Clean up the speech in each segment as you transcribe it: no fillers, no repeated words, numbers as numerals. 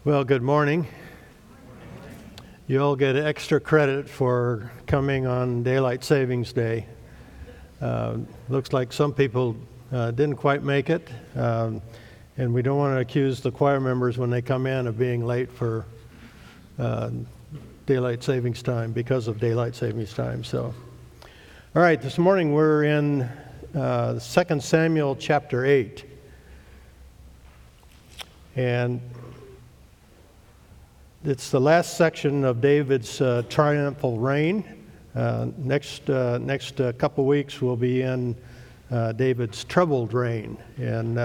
Well, good morning. You all get extra credit for coming on Daylight Savings Day. Looks like some people didn't quite make it, and we don't want to accuse the choir members when they come in of being late for Daylight Savings Time because of Daylight Savings Time. So, all right, this morning we're in 2 Samuel chapter 8. And it's the last section of David's triumphal reign. Next couple weeks we'll be in David's troubled reign. And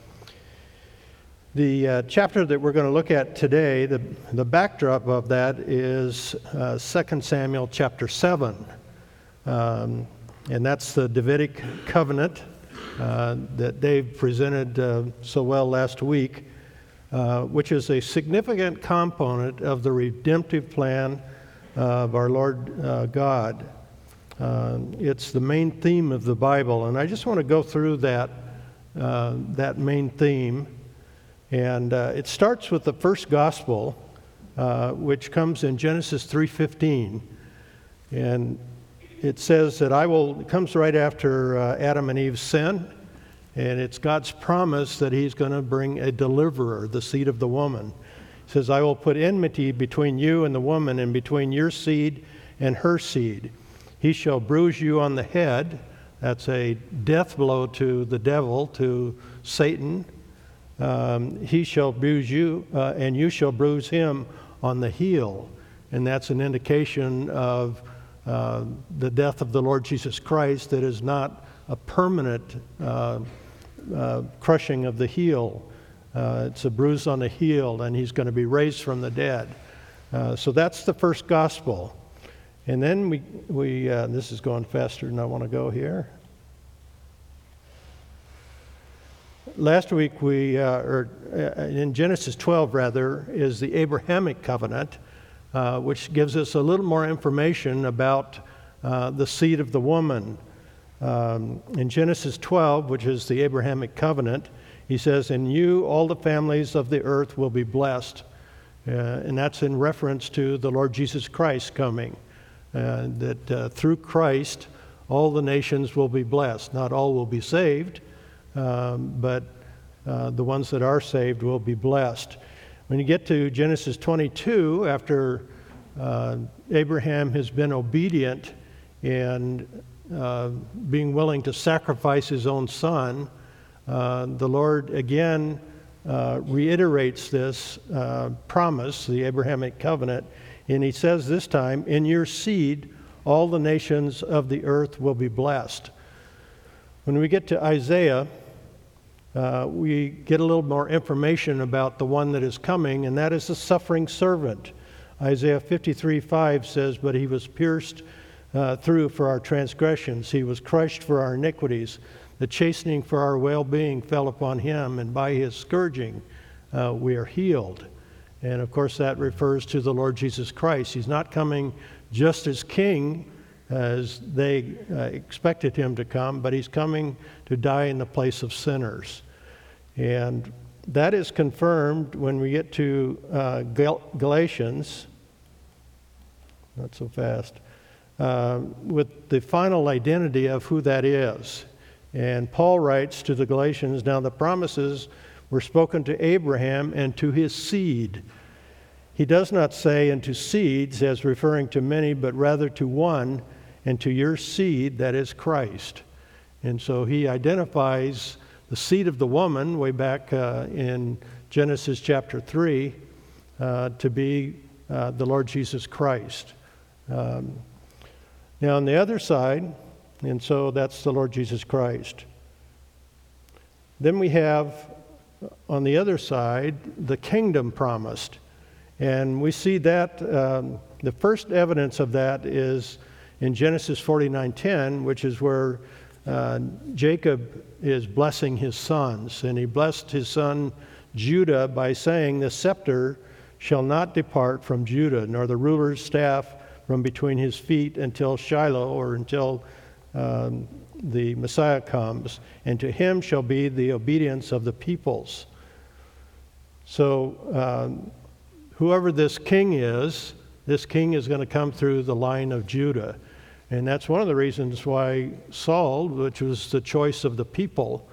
the chapter that we're going to look at today, the backdrop of that is 2 Samuel chapter 7. And that's the Davidic covenant that Dave presented so well last week. Which is a significant component of the redemptive plan of our Lord God. It's the main theme of the Bible, and I just want to go through that main theme. And it starts with the first gospel, which comes in Genesis 3:15, and it says that it comes right after Adam and Eve's sin. And it's God's promise that he's going to bring a deliverer, the seed of the woman. He says, I will put enmity between you and the woman, and between your seed and her seed. He shall bruise you on the head. That's a death blow to the devil, to Satan. He shall bruise you, and you shall bruise him on the heel. And that's an indication of the death of the Lord Jesus Christ that is not a permanent crushing of the heel. It's a bruise on the heel, and he's going to be raised from the dead. So that's the first gospel. And then we this is going faster than I want to go here. Last week in Genesis 12 rather, is the Abrahamic covenant, which gives us a little more information about the seed of the woman. In Genesis 12, which is the Abrahamic covenant, he says, in you all the families of the earth will be blessed. And that's in reference to the Lord Jesus Christ coming. That through Christ, all the nations will be blessed. Not all will be saved, but the ones that are saved will be blessed. When you get to Genesis 22, after Abraham has been obedient and being willing to sacrifice his own son, the Lord again reiterates this promise, the Abrahamic covenant, and he says this time, in your seed all the nations of the earth will be blessed. When we get to Isaiah, we get a little more information about the one that is coming, and that is the suffering servant. Isaiah 53:5 says, but he was pierced through for our transgressions. He was crushed for our iniquities. The chastening for our well-being fell upon him, and by his scourging we are healed. And of course that refers to the Lord Jesus Christ. He's not coming just as king as they expected him to come, but he's coming to die in the place of sinners. And that is confirmed when we get to Galatians. Not so fast. With the final identity of who that is. And Paul writes to the Galatians, now the promises were spoken to Abraham and to his seed. He does not say into seeds as referring to many, but rather to one, and to your seed, that is Christ. And so he identifies the seed of the woman way back in Genesis chapter 3 to be the Lord Jesus Christ. Now on the other side, and so that's the Lord Jesus Christ. Then we have on the other side the kingdom promised. And we see that the first evidence of that is in Genesis 49:10, which is where Jacob is blessing his sons. And he blessed his son Judah by saying, the scepter shall not depart from Judah, nor the ruler's staff from between his feet until Shiloh, or until the Messiah comes, and to him shall be the obedience of the peoples. So whoever this king is going to come through the line of Judah. And that's one of the reasons why Saul, which was the choice of the people,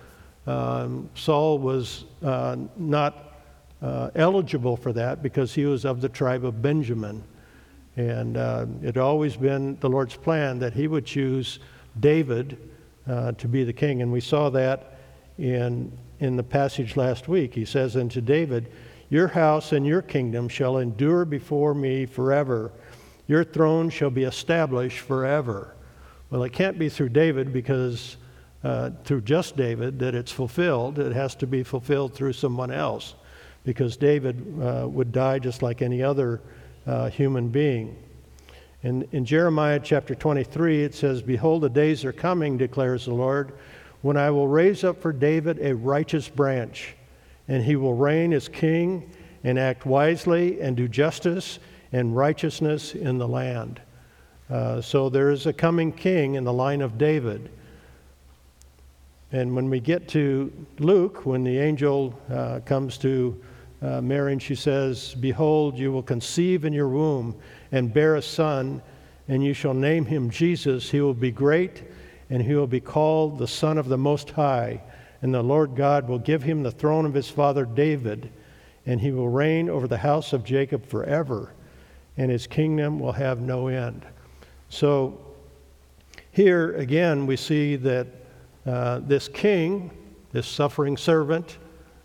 Saul was not eligible for that because he was of the tribe of Benjamin. And it had always been the Lord's plan that he would choose David to be the king. And we saw that in the passage last week. He says unto David, your house and your kingdom shall endure before me forever. Your throne shall be established forever. Well, it can't be through David because through just David that it's fulfilled. It has to be fulfilled through someone else because David would die just like any other human being. In Jeremiah chapter 23, it says, behold, the days are coming, declares the Lord, when I will raise up for David a righteous branch, and he will reign as king and act wisely and do justice and righteousness in the land. So there is a coming king in the line of David. And when we get to Luke, when the angel comes to Mary and she says, behold, you will conceive in your womb and bear a son, and you shall name him Jesus. He will be great, and he will be called the Son of the Most High. And the Lord God will give him the throne of his father David, and he will reign over the house of Jacob forever, and his kingdom will have no end. So here again we see that this king, this suffering servant,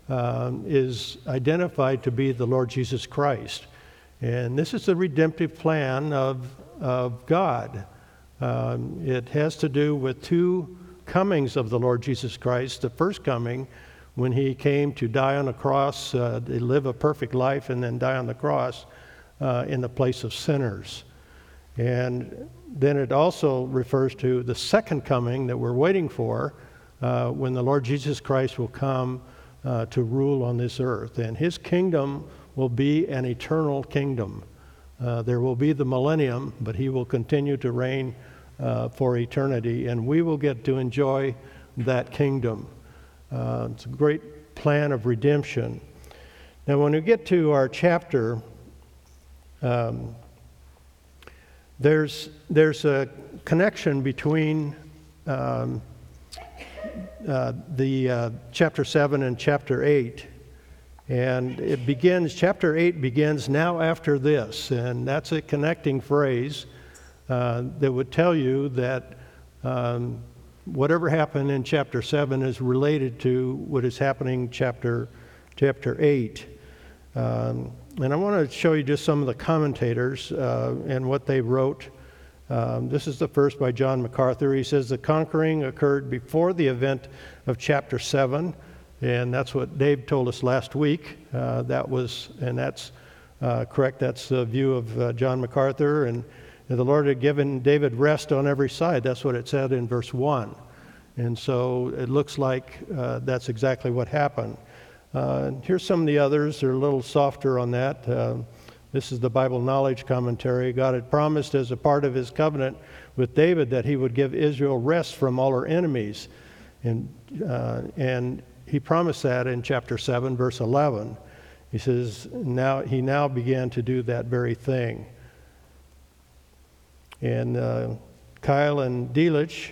is identified to be the Lord Jesus Christ. And this is the redemptive plan of God. It has to do with two comings of the Lord Jesus Christ. The first coming, when he came to die on the cross, to live a perfect life and then die on the cross in the place of sinners. And then it also refers to the second coming that we're waiting for, when the Lord Jesus Christ will come to rule on this earth. And his kingdom will be an eternal kingdom. There will be the millennium, but he will continue to reign for eternity, and we will get to enjoy that kingdom. It's a great plan of redemption. Now, when we get to our chapter, there's a connection between the chapter 7 and chapter 8. And it begins, chapter 8 begins, now after this. And that's a connecting phrase that would tell you that whatever happened in chapter 7 is related to what is happening chapter 8. And I want to show you just some of the commentators and what they wrote. This is the first by John MacArthur. He says, the conquering occurred before the event of chapter 7. And that's what Dave told us last week. That's correct. That's the view of John MacArthur. And the Lord had given David rest on every side. That's what it said in verse 1. And so it looks like that's exactly what happened. Here's some of the others. They're a little softer on that. This is the Bible Knowledge Commentary. God had promised as a part of his covenant with David that he would give Israel rest from all her enemies. And he promised that in chapter 7, verse 11. He says, he now began to do that very thing. And Kyle and Delitzsch,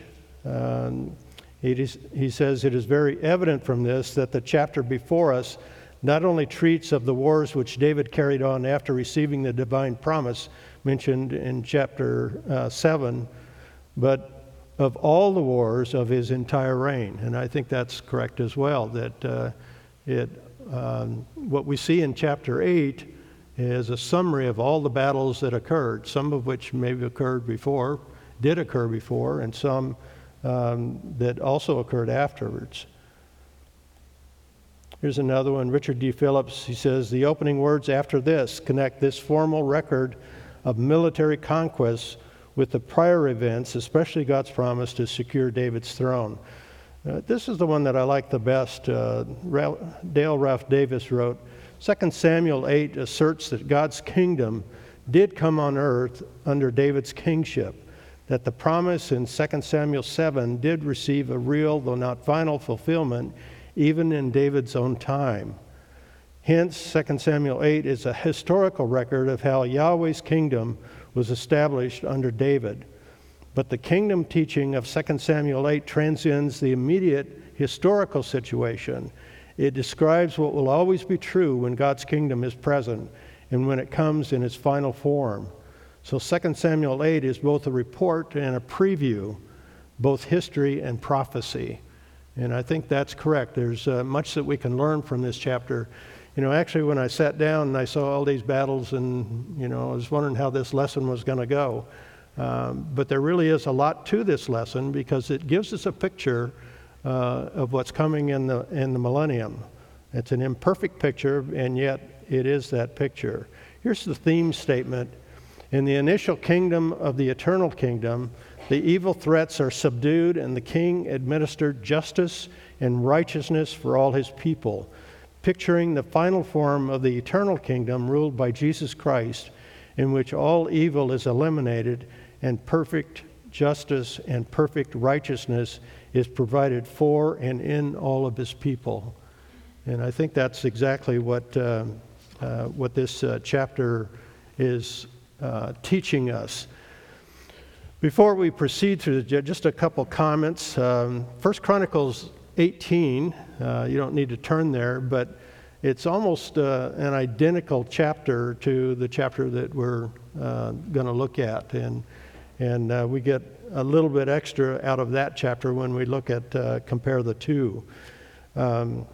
he says, it is very evident from this that the chapter before us not only treats of the wars which David carried on after receiving the divine promise mentioned in chapter 7, but of all the wars of his entire reign. And I think that's correct as well, that what we see in chapter 8 is a summary of all the battles that occurred, some of which maybe did occur before, and some that also occurred afterwards. Here's another one, Richard D. Phillips. He says, the opening words after this connect this formal record of military conquests with the prior events, especially God's promise to secure David's throne. This is the one that I like the best. Dale Ralph Davis wrote, 2 Samuel 8 asserts that God's kingdom did come on earth under David's kingship, that the promise in 2 Samuel 7 did receive a real, though not final, fulfillment even in David's own time. Hence, 2 Samuel 8 is a historical record of how Yahweh's kingdom was established under David. But the kingdom teaching of 2 Samuel 8 transcends the immediate historical situation. It describes what will always be true when God's kingdom is present and when it comes in its final form. So 2 Samuel 8 is both a report and a preview, both history and prophecy. And I think that's correct. There's much that we can learn from this chapter. Actually, when I sat down and I saw all these battles and, I was wondering how this lesson was going to go. But there really is a lot to this lesson because it gives us a picture of what's coming in the millennium. It's an imperfect picture, and yet it is that picture. Here's the theme statement. In the initial kingdom of the eternal kingdom, the evil threats are subdued, and the king administered justice and righteousness for all his people, picturing the final form of the eternal kingdom ruled by Jesus Christ, in which all evil is eliminated and perfect justice and perfect righteousness is provided for and in all of his people. And I think that's exactly what this chapter is teaching us. Before we proceed through just a couple comments. 1 Chronicles 18, you don't need to turn there, but it's almost an identical chapter to the chapter that we're going to look at. And we get a little bit extra out of that chapter when we look at compare the two. 2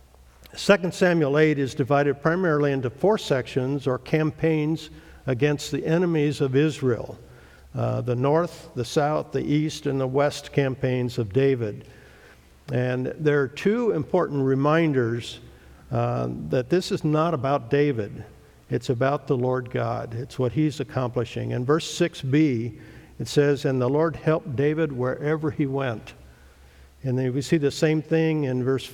Samuel 8 is divided primarily into 4 sections or campaigns against the enemies of Israel. The north, the south, the east, and the west campaigns of David. And there are 2 important reminders that this is not about David. It's about the Lord God. It's what he's accomplishing. In verse 6b, it says, "And the Lord helped David wherever he went." And then we see the same thing in verse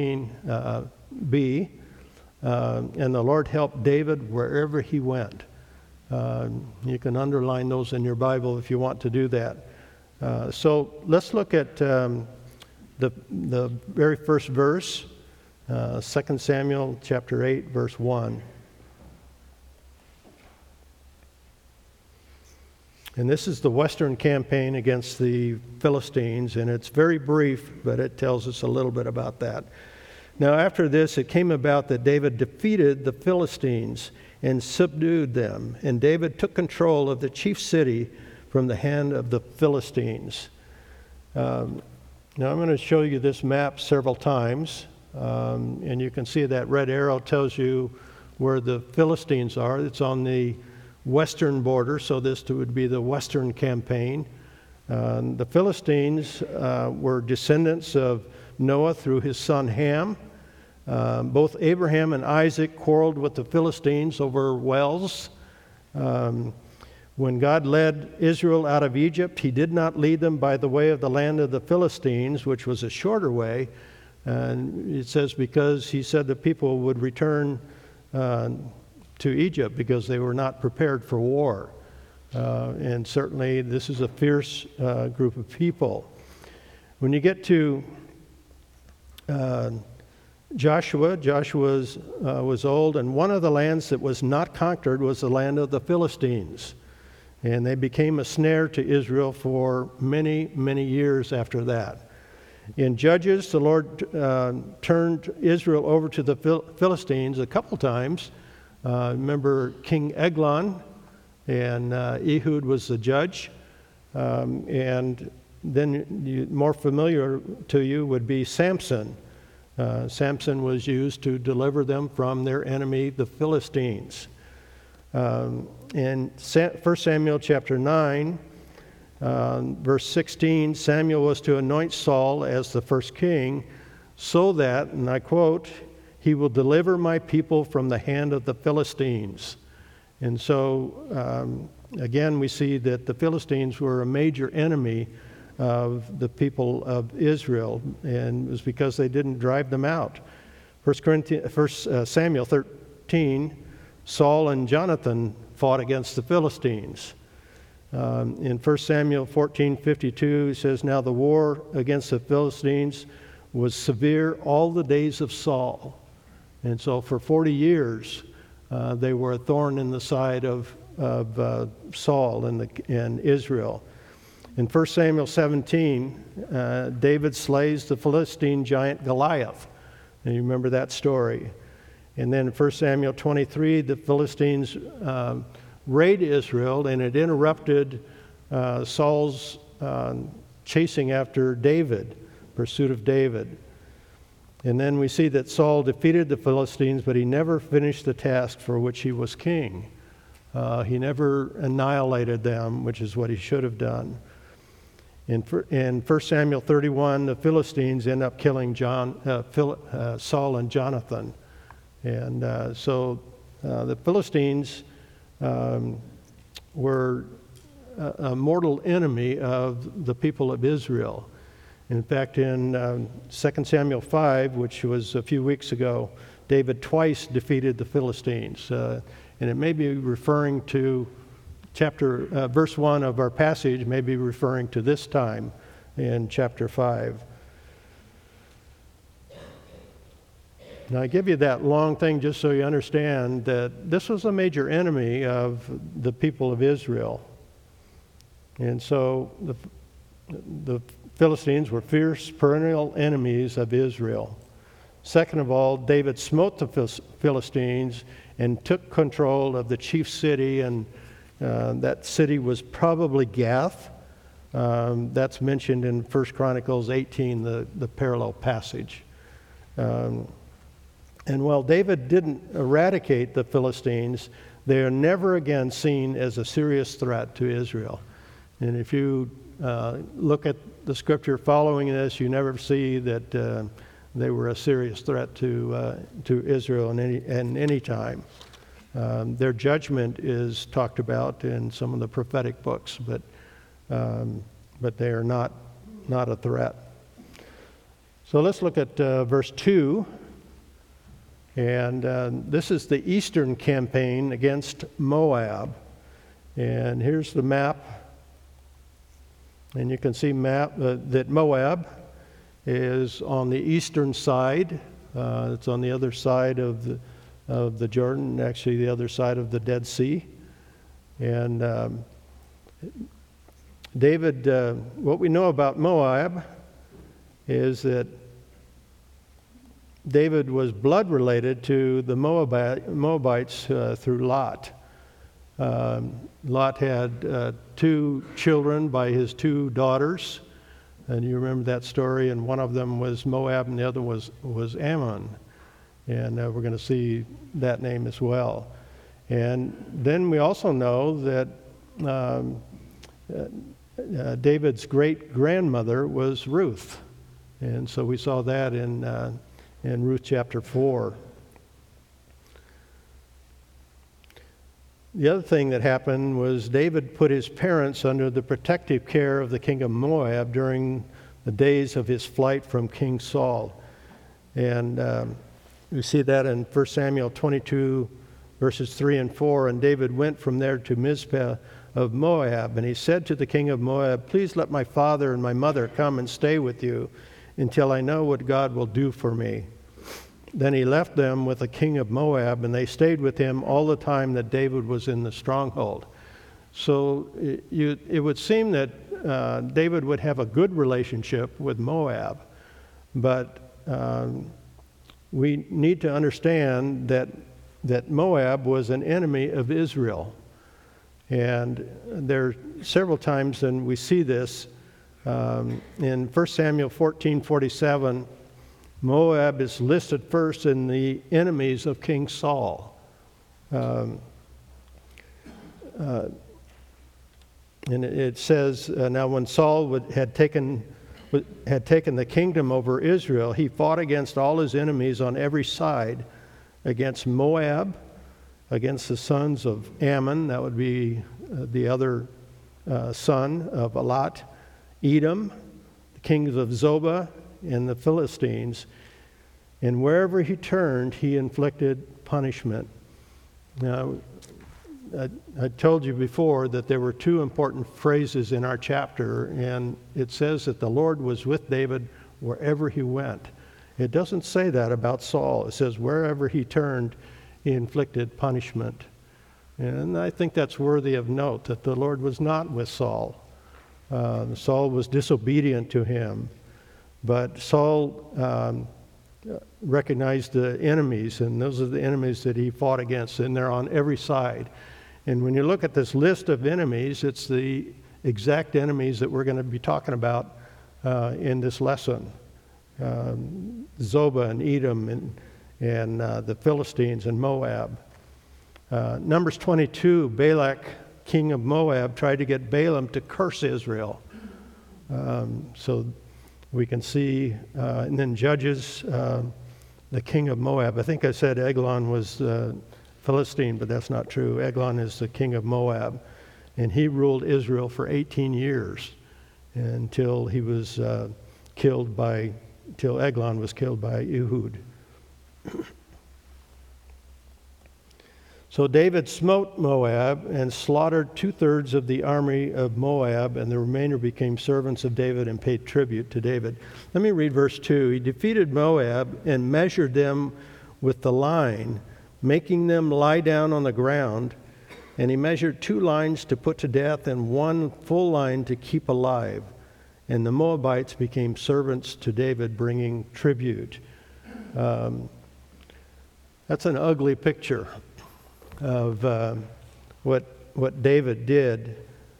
14b. "And the Lord helped David wherever he went." You can underline those in your Bible if you want to do that. So let's look at the very first verse, 2 Samuel chapter 8, verse 1. And this is the western campaign against the Philistines, and it's very brief, but it tells us a little bit about that. "Now after this, it came about that David defeated the Philistines and subdued them, and David took control of the chief city from the hand of the Philistines." Now I'm going to show you this map several times, and you can see that red arrow tells you where the Philistines are. It's on the western border, so this would be the western campaign. The Philistines were descendants of Noah through his son Ham. Both Abraham and Isaac quarreled with the Philistines over wells. When God led Israel out of Egypt, he did not lead them by the way of the land of the Philistines, which was a shorter way. And it says because he said the people would return to Egypt because they were not prepared for war. And certainly this is a fierce group of people. When you get to Joshua was old, and one of the lands that was not conquered was the land of the Philistines. And they became a snare to Israel for many, many years after that. In Judges, the Lord turned Israel over to the Philistines a couple times. Remember King Eglon, and Ehud was the judge. And then more familiar to you would be Samson. Samson was used to deliver them from their enemy, the Philistines. In 1 Samuel chapter 9, verse 16, Samuel was to anoint Saul as the first king so that, and I quote, "He will deliver my people from the hand of the Philistines." And so, again, we see that the Philistines were a major enemy of the people of Israel, and it was because they didn't drive them out. 1 Samuel 13, Saul and Jonathan fought against the Philistines. In 1 Samuel 14:52, it says, "Now the war against the Philistines was severe all the days of Saul." And so for 40 years, they were a thorn in the side of Saul and Israel. In 1 Samuel 17, David slays the Philistine giant Goliath. And you remember that story. And then in 1 Samuel 23, the Philistines raid Israel, and it interrupted Saul's chasing after David, pursuit of David. And then we see that Saul defeated the Philistines, but he never finished the task for which he was king. He never annihilated them, which is what he should have done. In 1 Samuel 31, the Philistines end up killing Saul and Jonathan. And so the Philistines were a mortal enemy of the people of Israel. In fact, in 2 Samuel 5, which was a few weeks ago, David twice defeated the Philistines. And it may be referring to verse 1 of our passage, may be referring to this time in chapter 5. Now, I give you that long thing just so you understand that this was a major enemy of the people of Israel. And so the Philistines were fierce, perennial enemies of Israel. Second of all, David smote the Philistines and took control of the chief city, and that city was probably Gath. That's mentioned in 1 Chronicles 18, the parallel passage. And while David didn't eradicate the Philistines, they are never again seen as a serious threat to Israel. And if you look at the scripture following this, you never see that they were a serious threat to Israel in any time. Their judgment is talked about in some of the prophetic books, but they are not a threat. So let's look at verse 2. And this is the eastern campaign against Moab. And here's the map. And you can see that Moab is on the eastern side. It's on the other side of the Jordan, actually the other side of the Dead Sea. And David, what we know about Moab is that David was blood related to the Moabites through Lot. Lot had 2 children by his 2 daughters, and you remember that story, and one of them was Moab and the other was Ammon. And we're going to see that name as well. And then we also know that David's great-grandmother was Ruth. And so we saw that in Ruth chapter 4. The other thing that happened was David put his parents under the protective care of the king of Moab during the days of his flight from King Saul. And we see that in 1 Samuel 22, verses 3 and 4. And David went from there to Mizpah of Moab, and he said to the king of Moab, "Please let my father and my mother come and stay with you until I know what God will do for me." Then he left them with the king of Moab, and they stayed with him all the time that David was in the stronghold. So it would seem that David would have a good relationship with Moab, but we need to understand that Moab was an enemy of Israel. And there are several times, and we see this in 1 Samuel 14:47. Moab is listed first in the enemies of King Saul. And it says, now when Saul had taken the kingdom over Israel, he fought against all his enemies on every side, against Moab, against the sons of Ammon, that would be the other son of Lot, Edom, the kings of Zobah, and the Philistines. And wherever he turned, he inflicted punishment. Now, I told you before that there were 2 important phrases in our chapter, and it says that the Lord was with David wherever he went. It doesn't say that about Saul. It says wherever he turned, he inflicted punishment. And I think that's worthy of note, that the Lord was not with Saul. Saul was disobedient to him. But Saul recognized the enemies, and those are the enemies that he fought against, and they're on every side. And when you look at this list of enemies, it's the exact enemies that we're going to be talking about in this lesson. Zobah and Edom and the Philistines and Moab. Numbers 22, Balak, king of Moab, tried to get Balaam to curse Israel. So we can see, and then Judges, the king of Moab. I think I said Eglon was Philistine, but that's not true. Eglon is the king of Moab, and he ruled Israel for 18 years until he was till Eglon was killed by Ehud. So David smote Moab and slaughtered 2/3 of the army of Moab, and the remainder became servants of David and paid tribute to David. Let me read verse 2. He defeated Moab and measured them with the line, making them lie down on the ground. And he measured 2 lines to put to death and 1 full line to keep alive. And the Moabites became servants to David, bringing tribute. That's an ugly picture of what David did.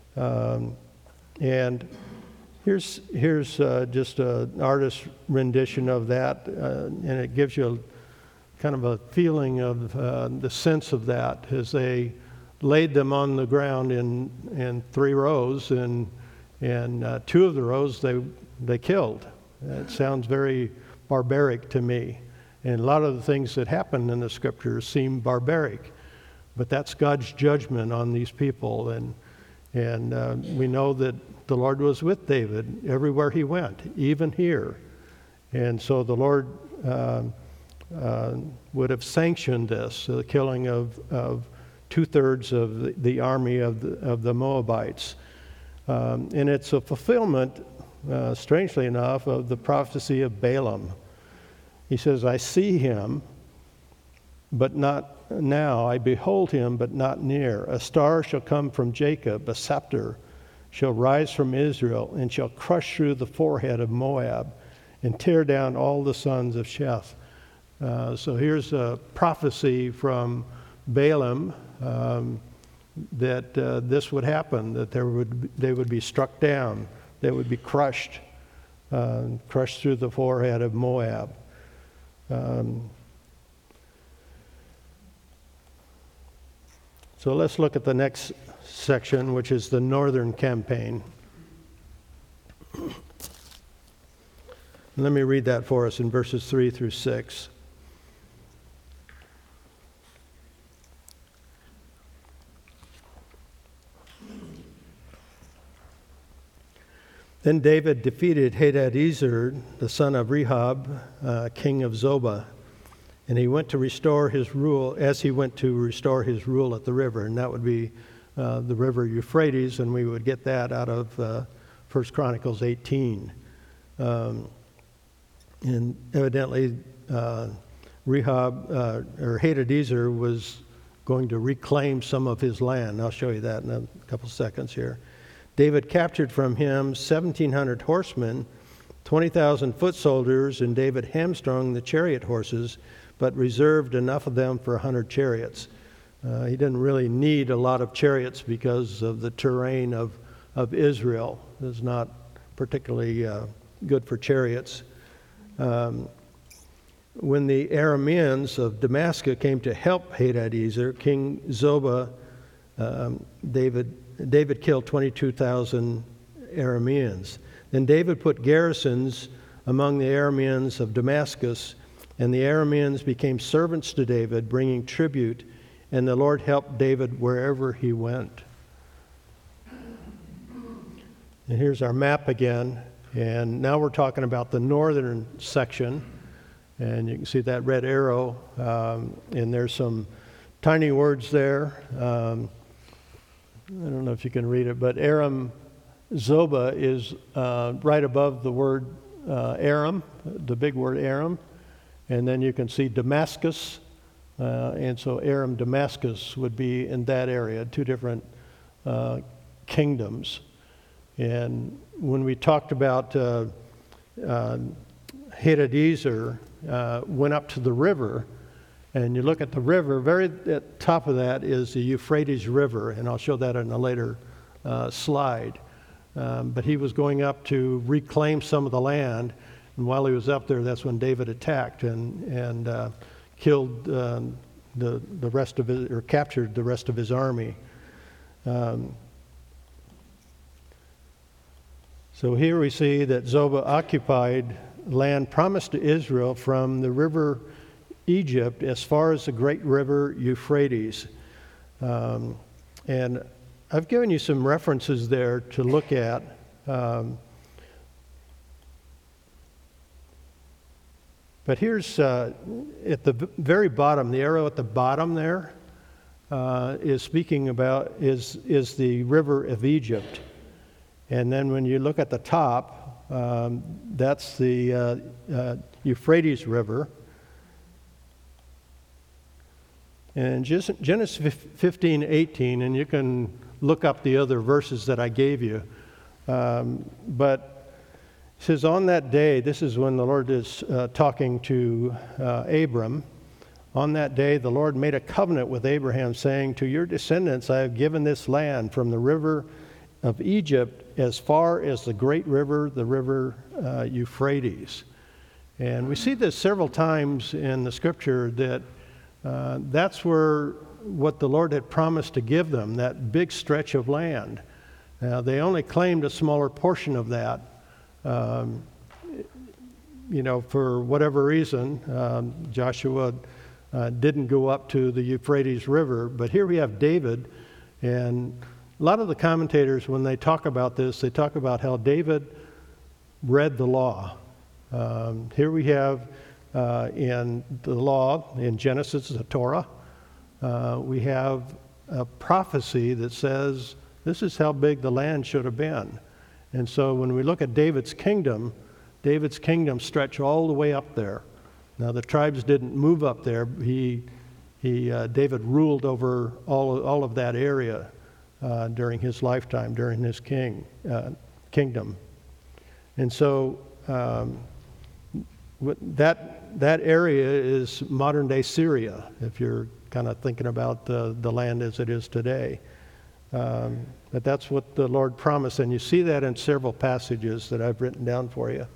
And here's just an artist's rendition of that, and it gives you kind of a feeling of the sense of that as they laid them on the ground in 3 rows, and 2 of the rows they killed. It sounds very barbaric to me. And a lot of the things that happen in the scriptures seem barbaric. But that's God's judgment on these people. And we know that the Lord was with David everywhere he went, even here. And so the Lord would have sanctioned this, the killing of 2/3 of the army of the Moabites. And it's a fulfillment, strangely enough, of the prophecy of Balaam. He says, I see him, but not now. I behold him, but not near. A star shall come from Jacob, a scepter shall rise from Israel, and shall crush through the forehead of Moab, and tear down all the sons of Sheth. So here's a prophecy from Balaam that this would happen, that they would be struck down, they would be crushed through the forehead of Moab. So let's look at the next section, which is the northern campaign. Let me read that for us in verses 3 through 6. Then David defeated Hadadezer, the son of Rehob, king of Zobah, and he went to restore his rule, as he went to restore his rule at the river, and that would be the river Euphrates, and we would get that out of 1 Chronicles 18. And evidently, Rehob, or Hadadezer, was going to reclaim some of his land. I'll show you that in a couple seconds here. David captured from him 1,700 horsemen, 20,000 foot soldiers, and David hamstrung the chariot horses, but reserved enough of them for 100 chariots. He didn't really need a lot of chariots because of the terrain of Israel. It was not particularly good for chariots. When the Arameans of Damascus came to help Hadadezer, King Zobah, David killed 22,000 Arameans. Then David put garrisons among the Arameans of Damascus, and the Arameans became servants to David, bringing tribute, and the Lord helped David wherever he went. And here's our map again, and now we're talking about the northern section, and you can see that red arrow, and there's some tiny words there. I don't know if you can read it, but Aram Zobah is right above the word Aram, the big word Aram, and then you can see Damascus, and so Aram, Damascus would be in that area, two different kingdoms. And when we talked about Hadadezer went up to the river, and you look at the river, very at the top of that is the Euphrates River, and I'll show that in a later slide. But he was going up to reclaim some of the land, and while he was up there, that's when David attacked and killed the rest of his, or captured the rest of his army. So here we see that Zobah occupied land promised to Israel from the river Egypt as far as the great river Euphrates. And I've given you some references there to look at. But here's at the very bottom, the arrow at the bottom there is speaking about, is the river of Egypt. And then when you look at the top, that's the Euphrates River. And Genesis 15:18, and you can look up the other verses that I gave you. But it says, on that day, this is when the Lord is talking to Abram. On that day, the Lord made a covenant with Abraham, saying, to your descendants I have given this land from the river of Egypt as far as the great river, the river Euphrates. And we see this several times in the scripture that that's where what the Lord had promised to give them, that big stretch of land. Now, they only claimed a smaller portion of that. For whatever reason, Joshua didn't go up to the Euphrates River. But here we have David, and a lot of the commentators, when they talk about this, they talk about how David read the law. Here we have in the law, in Genesis, the Torah, we have a prophecy that says this is how big the land should have been. And so when we look at David's kingdom stretched all the way up there. Now the tribes didn't move up there. David ruled over all of that area during his lifetime, during his kingdom. And so that area is modern-day Syria, if you're kind of thinking about the land as it is today. But that's what the Lord promised, and you see that in several passages that I've written down for you.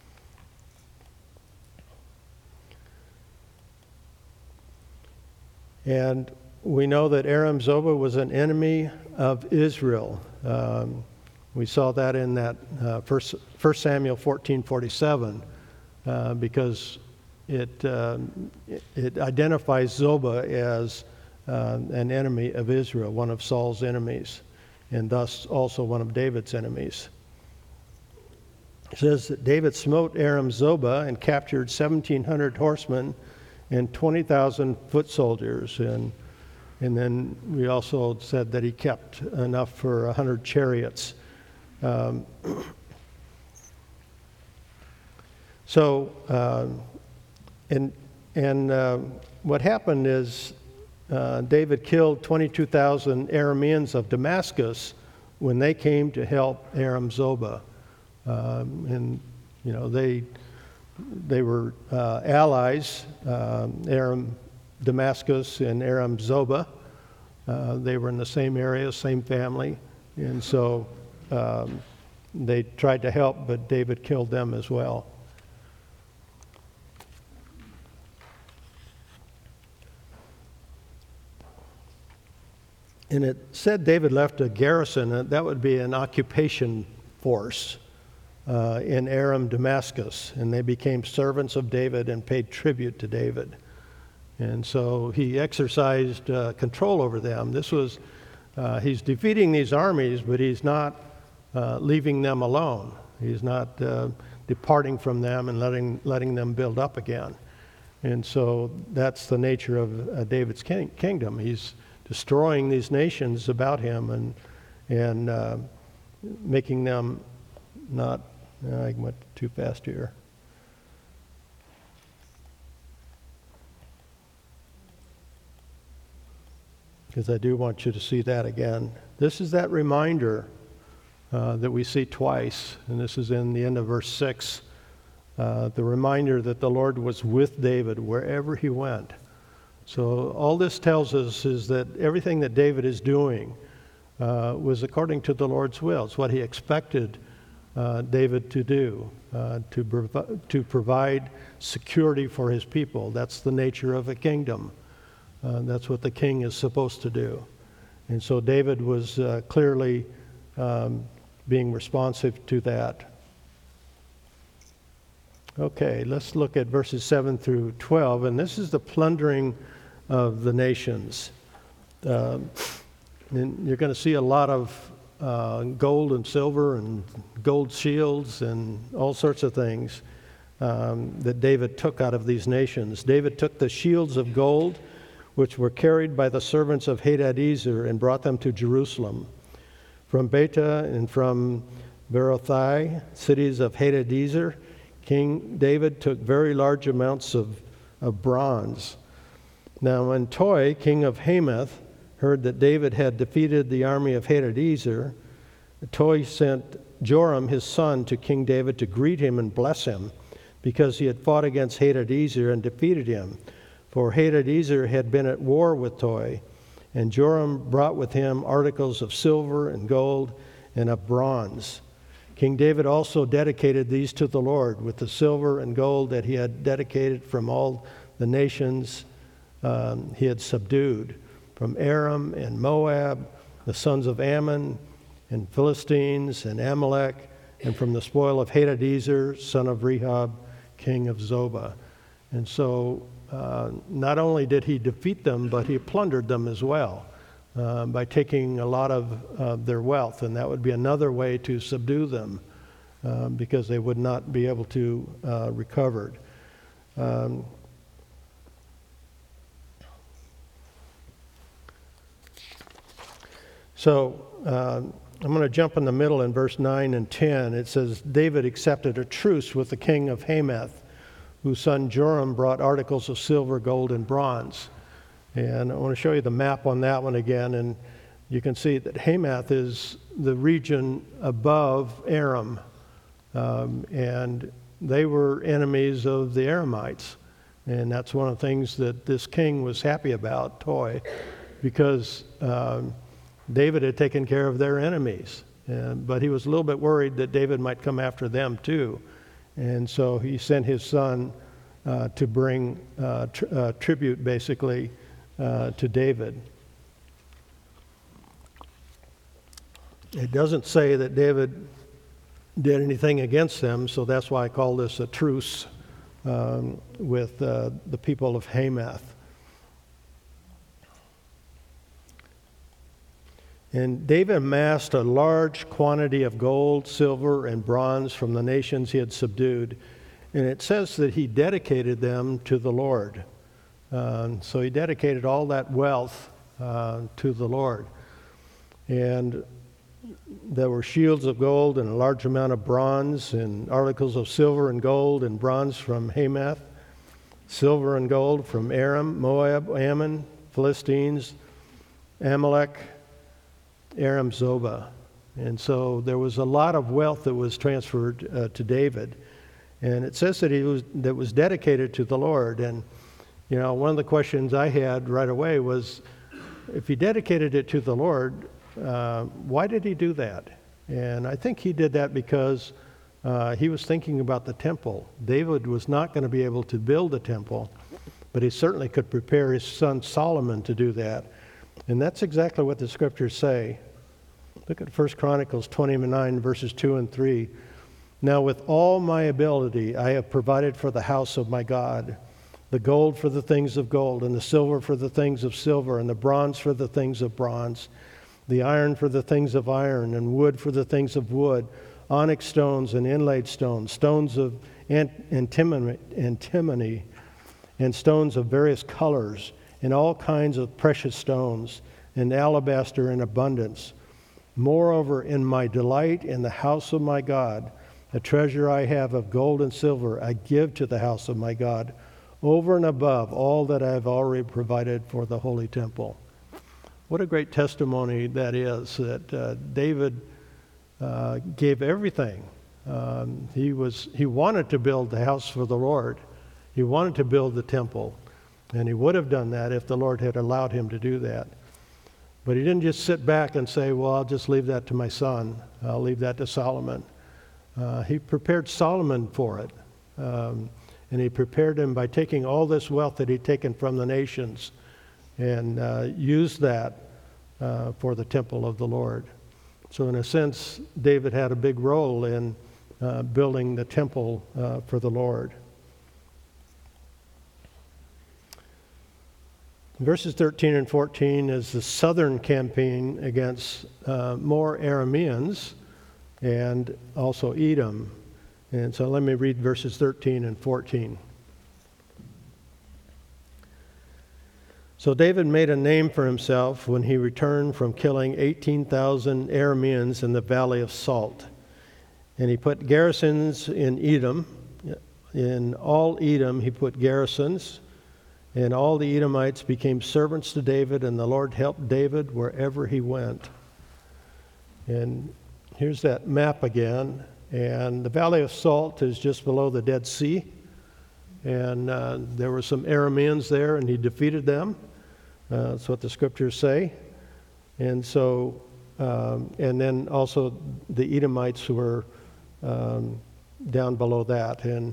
And we know that Aram Zobah was an enemy of Israel. We saw that in that 1 Samuel 14:47, because it identifies Zobah as an enemy of Israel, one of Saul's enemies, and thus also one of David's enemies. It says that David smote Aram Zobah and captured 1,700 horsemen and 20,000 foot soldiers, and then we also said that he kept enough for 100 chariots. What happened is David killed 22,000 Arameans of Damascus when they came to help Aram Zobah, they were allies, Aram Damascus and Aram Zobah. They were in the same area, same family, and so they tried to help, but David killed them as well. And it said David left a garrison, that would be an occupation force, in Aram Damascus, and they became servants of David and paid tribute to David. And so he exercised control over them. He's defeating these armies, but he's not leaving them alone. He's not departing from them and letting them build up again. And so that's the nature of David's kingdom. He's destroying these nations about him and making them not I went too fast here. Because I do want you to see that again. This is that reminder that we see twice, and this is in the end of verse 6. The reminder that the Lord was with David wherever he went. So all this tells us is that everything that David is doing was according to the Lord's will. It's what he expected David to do, to provide security for his people. That's the nature of a kingdom. That's what the king is supposed to do. And so David was clearly being responsive to that. Okay, let's look at verses 7 through 12, and this is the plundering of the nations. And you're going to see a lot of gold and silver and gold shields and all sorts of things that David took out of these nations. David took the shields of gold, which were carried by the servants of Hadadezer, and brought them to Jerusalem. From Beta and from Berothai, cities of Hadadezer, King David took very large amounts of bronze. Now when Toi, king of Hamath, heard that David had defeated the army of Hadadezer, Toi sent Joram his son to King David to greet him and bless him, because he had fought against Hadadezer and defeated him. For Hadadezer had been at war with Toi, and Joram brought with him articles of silver and gold and of bronze. King David also dedicated these to the Lord with the silver and gold that he had dedicated from all the nations he had subdued, from Aram and Moab, the sons of Ammon, and Philistines and Amalek, and from the spoil of Hadadezer, son of Rehob, king of Zobah. And so not only did he defeat them, but he plundered them as well by taking a lot of their wealth. And that would be another way to subdue them because they would not be able to recover. So I'm going to jump in the middle in verse 9 and 10. It says, David accepted a truce with the king of Hamath, whose son Joram brought articles of silver, gold, and bronze. And I want to show you the map on that one again. And you can see that Hamath is the region above Aram. And they were enemies of the Aramites. And that's one of the things that this king was happy about, Toi, because David had taken care of their enemies. But he was a little bit worried that David might come after them too. And so he sent his son to bring tribute, basically, to David. It doesn't say that David did anything against them, so that's why I call this a truce with the people of Hamath. And David amassed a large quantity of gold, silver, and bronze from the nations he had subdued. And it says that he dedicated them to the Lord. So he dedicated all that wealth to the Lord. And there were shields of gold and a large amount of bronze and articles of silver and gold and bronze from Hamath, silver and gold from Aram, Moab, Ammon, Philistines, Amalek, Aram, Zobah. And so there was a lot of wealth that was transferred to David. And it says that that was dedicated to the Lord. And, you know, one of the questions I had right away was, if he dedicated it to the Lord, why did he do that? And I think he did that because he was thinking about the temple. David was not going to be able to build a temple, but he certainly could prepare his son Solomon to do that. And that's exactly what the scriptures say. Look at 1 Chronicles 29, verses 2 and 3. Now with all my ability I have provided for the house of my God, the gold for the things of gold, and the silver for the things of silver, and the bronze for the things of bronze, the iron for the things of iron, and wood for the things of wood, onyx stones and inlaid stones, stones of antimony, and stones of various colors, and all kinds of precious stones, and alabaster in abundance. Moreover, in my delight in the house of my God, The treasure I have of gold and silver I give to the house of my God, over and above all that I have already provided for the holy temple. What a great testimony that is, that David gave everything. He wanted to build the house for the Lord. He wanted to build the temple, and he would have done that if the Lord had allowed him to do that. But he didn't just sit back and say, well, I'll just leave that to my son. I'll leave that to Solomon. He prepared Solomon for it. And he prepared him by taking all this wealth that he'd taken from the nations and used that for the temple of the Lord. So in a sense, David had a big role in building the temple for the Lord. Verses 13 and 14 is the southern campaign against more Arameans and also Edom. And so let me read verses 13 and 14. So David made a name for himself when he returned from killing 18,000 Arameans in the Valley of Salt. And he put garrisons in Edom. In all Edom he put garrisons. And all the Edomites became servants to David, and the Lord helped David wherever he went. And here's that map again. And the Valley of Salt is just below the Dead Sea. And there were some Arameans there, and he defeated them. That's what the scriptures say. And so, and then also the Edomites who were down below that. And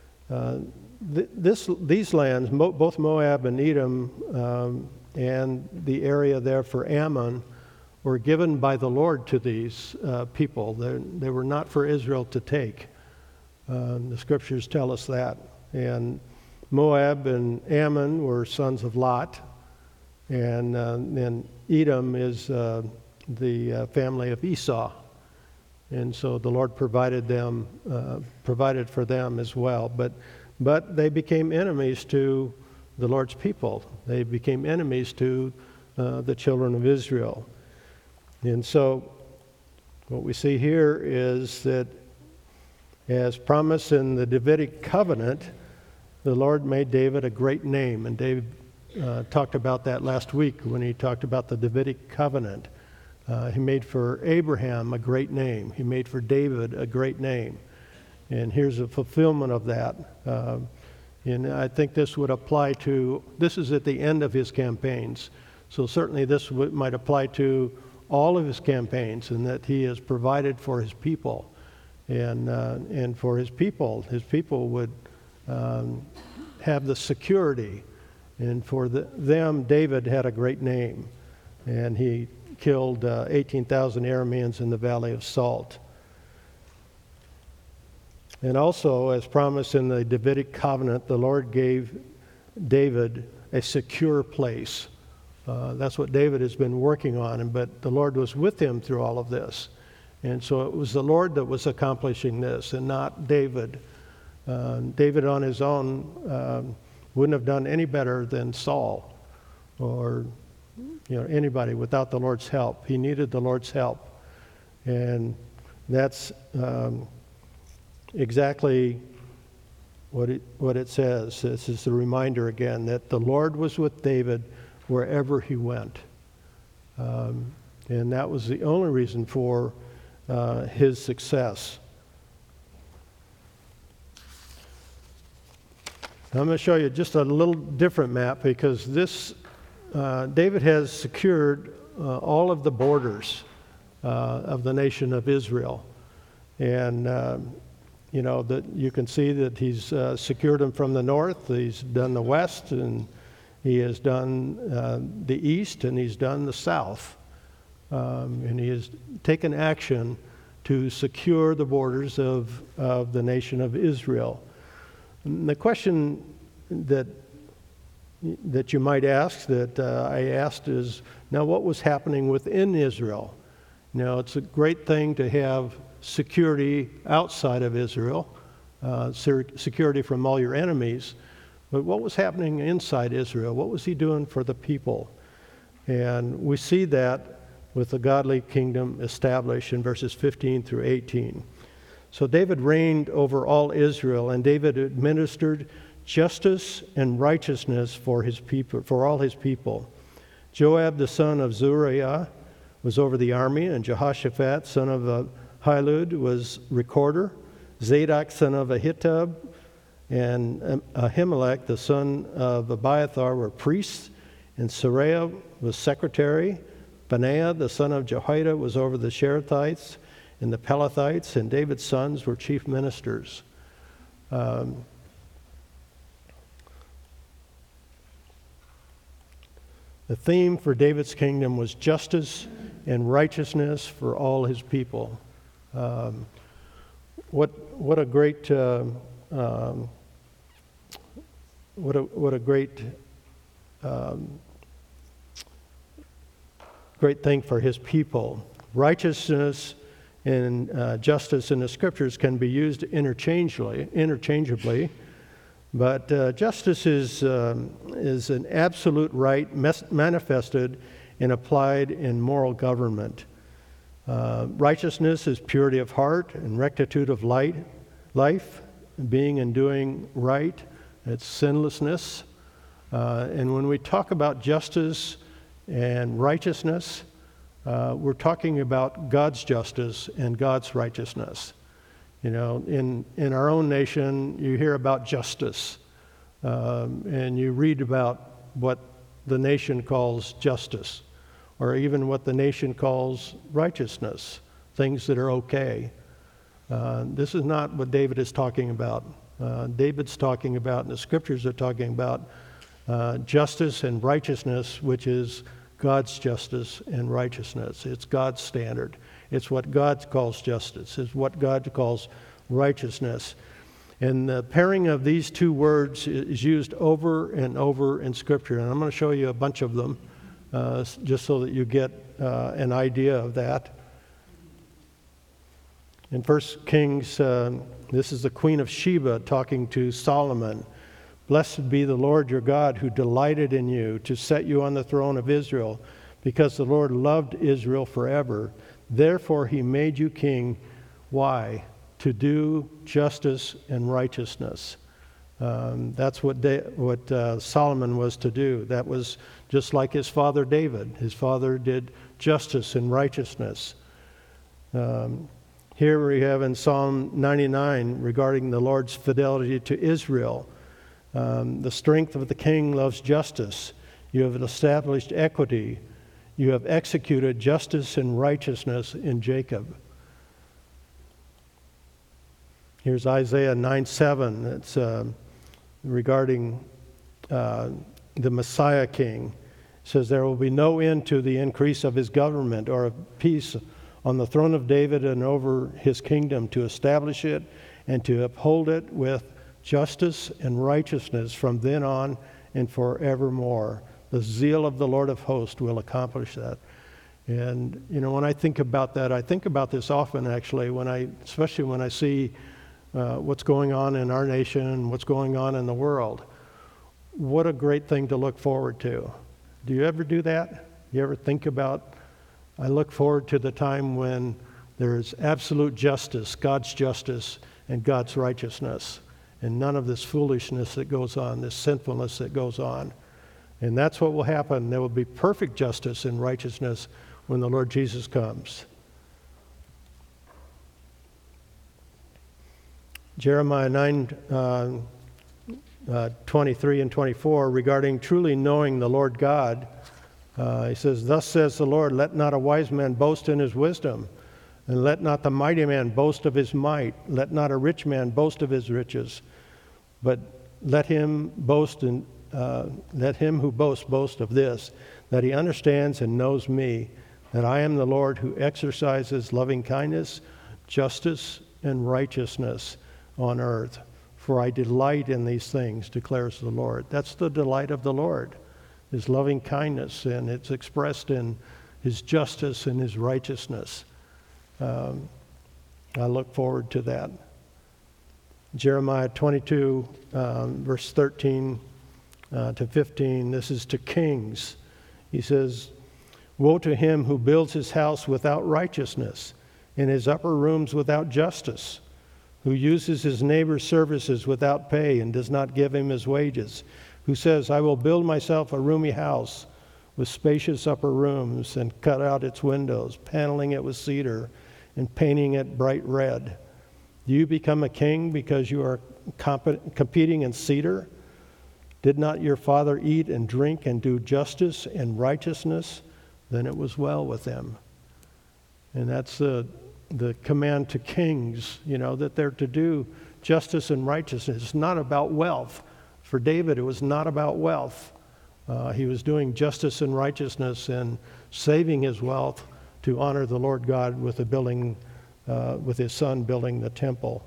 these lands, both Moab and Edom, and the area there for Ammon, were given by the Lord to these people. They were not for Israel to take. The scriptures tell us that. And Moab and Ammon were sons of Lot, and then Edom is the family of Esau. And so the Lord provided for them as well. But they became enemies to the Lord's people. They became enemies to the children of Israel. And so what we see here is that as promised in the Davidic covenant, the Lord made David a great name. And David talked about that last week when he talked about the Davidic covenant. He made for Abraham a great name. He made for David a great name. And here's a fulfillment of that. And I think this would apply to, this is at the end of his campaigns. So certainly this might apply to all of his campaigns, and that he has provided for his people. And for his people would have the security. And for them, David had a great name. And he killed 18,000 Arameans in the Valley of Salt. And also, as promised in the Davidic covenant, the Lord gave David a secure place. That's what David has been working on, but the Lord was with him through all of this. And so it was the Lord that was accomplishing this, and not David. David on his own wouldn't have done any better than Saul or anybody without the Lord's help. He needed the Lord's help. And that's exactly what it says. This is the reminder again that the Lord was with David wherever he went. And that was the only reason for his success. Now I'm going to show you just a little different map, because this David has secured all of the borders of the nation of Israel. And that you can see that he's secured them from the north, he's done the west, and he has done the east, and he's done the south. And he has taken action to secure the borders of the nation of Israel. And the question that you might ask, that I asked, is, now what was happening within Israel? Now, it's a great thing to have security outside of Israel, security from all your enemies, but what was happening inside Israel? What was he doing for the people? And we see that with the godly kingdom established in verses 15 through 18. So David reigned over all Israel, and David administered justice and righteousness for his people, for all his people. Joab, the son of Zeruiah, was over the army, and Jehoshaphat, son of Ahilud, was recorder. Zadok, son of Ahitub, and Ahimelech, the son of Abiathar, were priests, and Seraiah was secretary. Benaiah, the son of Jehoiada, was over the Sherethites and the Pelethites, and David's sons were chief ministers. The theme for David's kingdom was justice and righteousness for all his people. What a great great thing for his people. Righteousness and justice in the scriptures can be used interchangeably, but justice is an absolute right manifested and applied in moral government. Righteousness is purity of heart and rectitude of life, being and doing right. It's sinlessness. And when we talk about justice and righteousness, we're talking about God's justice and God's righteousness. You know, in our own nation, you hear about justice, and you read about what the nation calls justice, or even what the nation calls righteousness, things that are okay. This is not what David is talking about. David's talking about, and the scriptures are talking about, justice and righteousness, which is God's justice and righteousness. It's God's standard. It's what God calls justice. It's what God calls righteousness. And the pairing of these two words is used over and over in Scripture. And I'm going to show you a bunch of them just so that you get an idea of that. In 1 Kings, this is the Queen of Sheba talking to Solomon. Blessed be the Lord your God who delighted in you to set you on the throne of Israel, because the Lord loved Israel forever. Therefore he made you king. Why? To do justice and righteousness. That's what Solomon was to do. That was just like his father David. His father did justice and righteousness. Here we have in Psalm 99 regarding the Lord's fidelity to Israel. The strength of the king loves justice. You have established equity. You have executed justice and righteousness in Jacob. Here's Isaiah 9:7. It's regarding the Messiah King. It says, there will be no end to the increase of his government or of peace on the throne of David and over his kingdom, to establish it and to uphold it with justice and righteousness from then on and forevermore. The zeal of the Lord of hosts will accomplish that. And, you know, when I think about that, I think about this often, actually, especially when I see what's going on in our nation and what's going on in the world. What a great thing to look forward to. Do you ever do that? You ever think about, I look forward to the time when there's absolute justice, God's justice and God's righteousness, and none of this foolishness that goes on, this sinfulness that goes on. And that's what will happen. There will be perfect justice and righteousness when the Lord Jesus comes. Jeremiah 9:23 and 24, regarding truly knowing the Lord God, he says, thus says the Lord, let not a wise man boast in his wisdom, and let not the mighty man boast of his might, let not a rich man boast of his riches, but let him who boasts boast of this, that he understands and knows me, that I am the Lord who exercises loving kindness, justice, and righteousness on earth. For I delight in these things, declares the Lord. That's the delight of the Lord, his loving kindness, and it's expressed in his justice and his righteousness. I look forward to that. Jeremiah 22, verse 13 to 15, this is to kings. He says, woe to him who builds his house without righteousness, and his upper rooms without justice. who uses his neighbor's services without pay and does not give him his wages, who says, I will build myself a roomy house with spacious upper rooms and cut out its windows, paneling it with cedar and painting it bright red. Do you become a king because you are competing in cedar? Did not your father eat and drink and do justice and righteousness? Then it was well with them. And that's the command to kings, that they're to do justice and righteousness. It's not about wealth. For David, it was not about wealth. He was doing justice and righteousness and saving his wealth to honor the Lord God with with his son building the temple.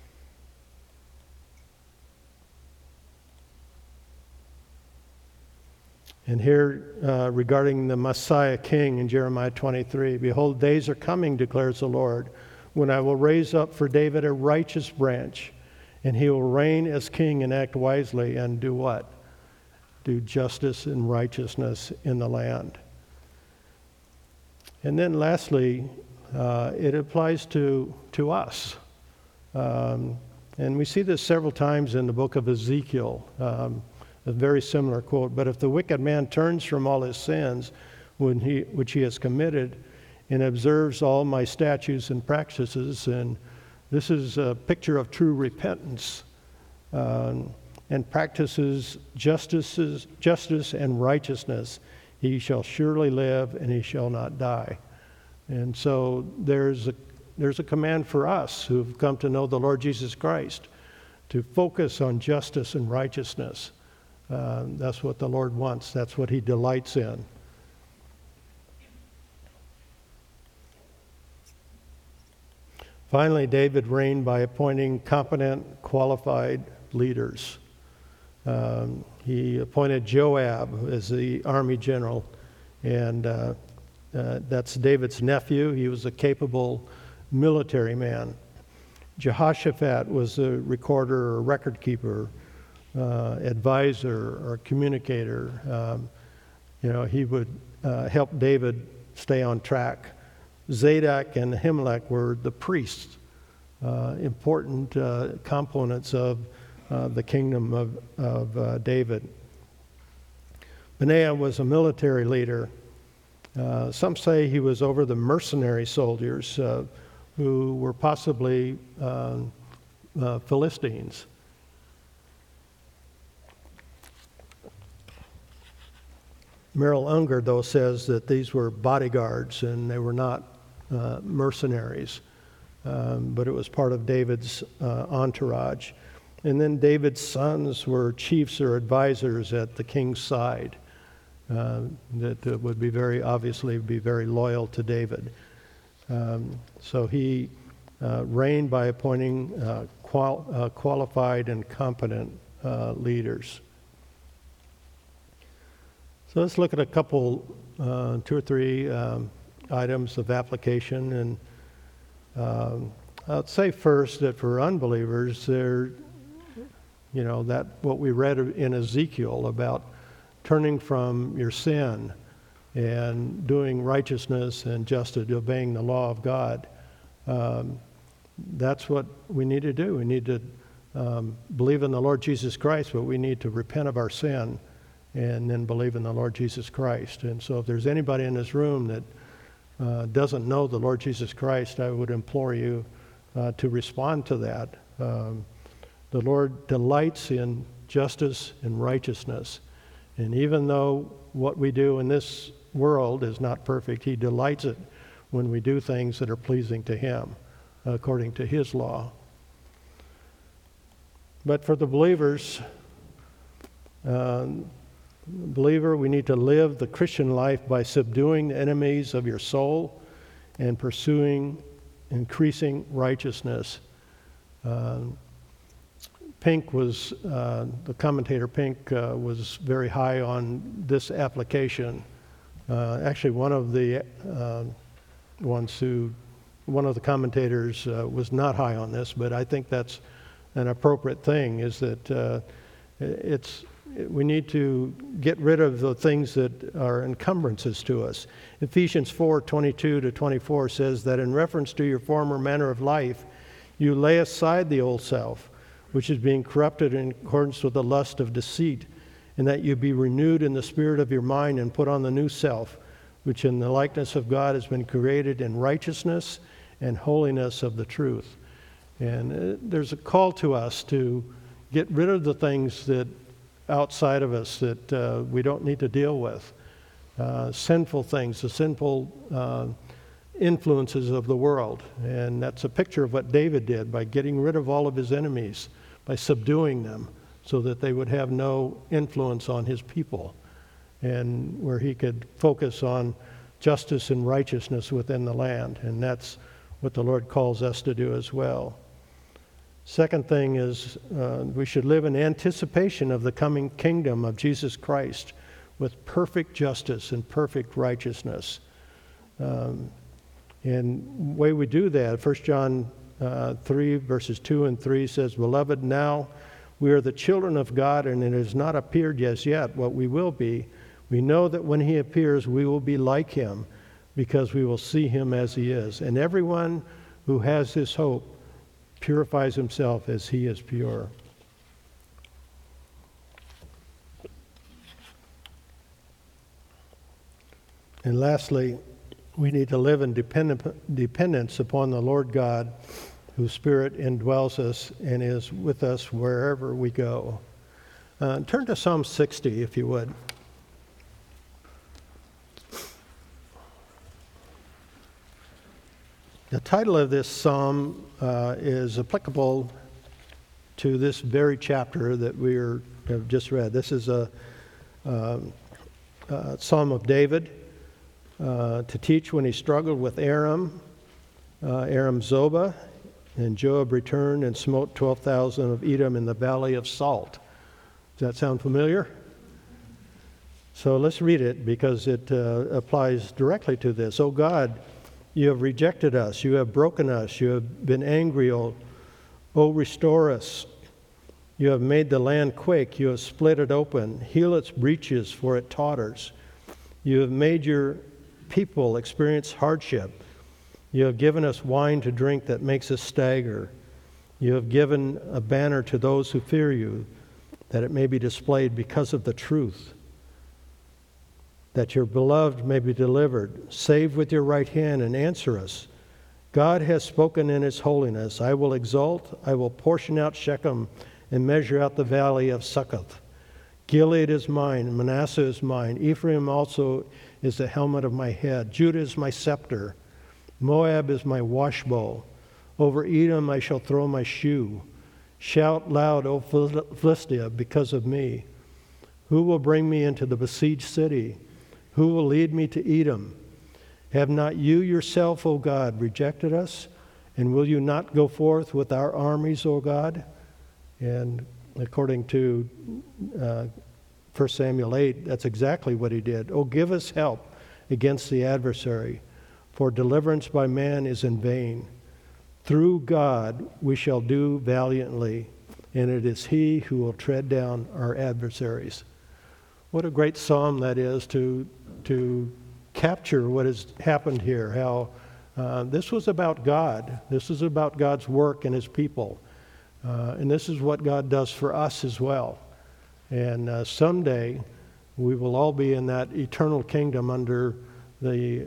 And here, regarding the Messiah King in Jeremiah 23, behold, days are coming, declares the Lord, when I will raise up for David a righteous branch, and he will reign as king and act wisely and do what? Do justice and righteousness in the land. And then lastly, it applies to us. And we see this several times in the book of Ezekiel. A very similar quote, but if the wicked man turns from all his sins which he has committed and observes all my statutes and practices, and this is a picture of true repentance, and practices justice and righteousness, he shall surely live and he shall not die. And so there's a command for us who've come to know the Lord Jesus Christ to focus on justice and righteousness. That's what the Lord wants. That's what he delights in. Finally, David reigned by appointing competent, qualified leaders. He appointed Joab as the army general, and that's David's nephew. He was a capable military man. Jehoshaphat was a recorder or record keeper, advisor or communicator. He would help David stay on track. Zadok and Ahimelech were the priests, important components of the kingdom of David. Benaiah was a military leader. Some say he was over the mercenary soldiers who were possibly Philistines. Merrill Unger, though, says that these were bodyguards and they were not mercenaries, but it was part of David's entourage. And then David's sons were chiefs or advisors at the king's side that would be obviously very loyal to David. So he reigned by appointing qualified and competent leaders. So let's look at a couple, 2 or 3 items of application. And I'd say first that for unbelievers, that what we read in Ezekiel about turning from your sin and doing righteousness and justice, obeying the law of God, that's what we need to do. We need to believe in the Lord Jesus Christ, but we need to repent of our sin and then believe in the Lord Jesus Christ. And so if there's anybody in this room that doesn't know the Lord Jesus Christ, I would implore you to respond to that. The Lord delights in justice and righteousness. And even though what we do in this world is not perfect, he delights it when we do things that are pleasing to him, according to his law. But for the believers, believer, we need to live the Christian life by subduing the enemies of your soul and pursuing increasing righteousness. Pink was, the commentator Pink was very high on this application. Actually, one of the commentators was not high on this, but I think that's an appropriate thing, is that we need to get rid of the things that are encumbrances to us. Ephesians 4:22-24 says that in reference to your former manner of life, You lay aside the old self, which is being corrupted in accordance with the lust of deceit, and that you be renewed in the spirit of your mind and put on the new self, which in the likeness of God has been created in righteousness and holiness of the truth. And there's a call to us to get rid of the things that outside of us that we don't need to deal with. Sinful things, the sinful influences of the world. And that's a picture of what David did by getting rid of all of his enemies, by subduing them so that they would have no influence on his people, and where he could focus on justice and righteousness within the land. And that's what the Lord calls us to do as well. Second thing is we should live in anticipation of the coming kingdom of Jesus Christ with perfect justice and perfect righteousness. And the way we do that, 1 John 3 verses 2 and 3 says, "Beloved, now we are the children of God, and it has not appeared as yet what we will be. We know that when he appears, we will be like him, because we will see him as he is. And everyone who has this hope purifies himself as he is pure." And lastly, we need to live in dependence upon the Lord God, whose Spirit indwells us and is with us wherever we go. Turn to Psalm 60, if you would. The title of this psalm is applicable to this very chapter that we have just read. This is a Psalm of David to teach when he struggled with Aram Zobah, and Joab returned and smote 12,000 of Edom in the Valley of Salt. Does that sound familiar? So let's read it, because it applies directly to this. "O God, you have rejected us, you have broken us, you have been angry, O restore us. You have made the land quake, you have split it open, heal its breaches, for it totters. You have made your people experience hardship. You have given us wine to drink that makes us stagger. You have given a banner to those who fear you, that it may be displayed because of the truth, that your beloved may be delivered. Save with your right hand and answer us. God has spoken in his holiness. I will exult, I will portion out Shechem and measure out the valley of Succoth. Gilead is mine, Manasseh is mine, Ephraim also is the helmet of my head. Judah is my scepter, Moab is my washbowl. Over Edom I shall throw my shoe. Shout loud, O Philistia, because of me. Who will bring me into the besieged city? Who will lead me to Edom? Have not you yourself, O God, rejected us? And will you not go forth with our armies, O God? And according to 1 Samuel 8, that's exactly what he did. "Oh, give us help against the adversary, for deliverance by man is in vain. Through God we shall do valiantly, and it is he who will tread down our adversaries." What a great psalm that is to capture what has happened here, how this was about God. This is about God's work and his people. And this is what God does for us as well. And someday we will all be in that eternal kingdom under the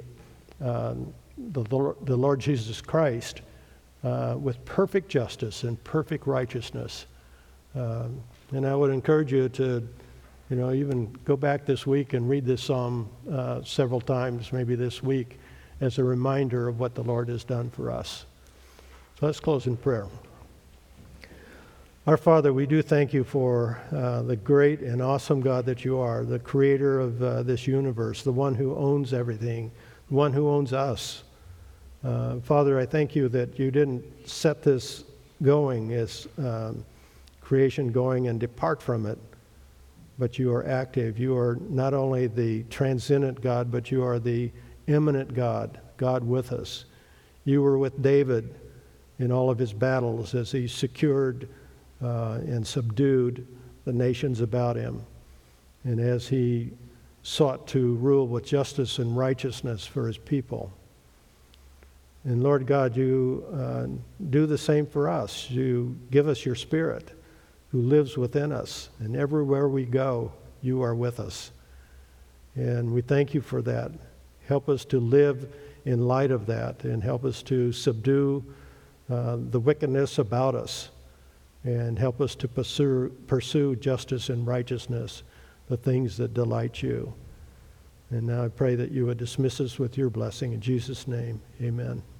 Lord Jesus Christ with perfect justice and perfect righteousness. And I would encourage you to, even go back this week and read this psalm several times, maybe this week, as a reminder of what the Lord has done for us. So let's close in prayer. Our Father, we do thank you for the great and awesome God that you are, the creator of this universe, the one who owns everything, the one who owns us. Father, I thank you that you didn't set this going, as creation going, and depart from it, but you are active. You are not only the transcendent God, but you are the immanent God, God with us. You were with David in all of his battles as he secured and subdued the nations about him, and as he sought to rule with justice and righteousness for his people. And Lord God, you do the same for us. You give us your Spirit who lives within us. And everywhere we go, you are with us. And we thank you for that. Help us to live in light of that, and help us to subdue the wickedness about us, and help us to pursue justice and righteousness, the things that delight you. And now I pray that you would dismiss us with your blessing. In Jesus' name, amen.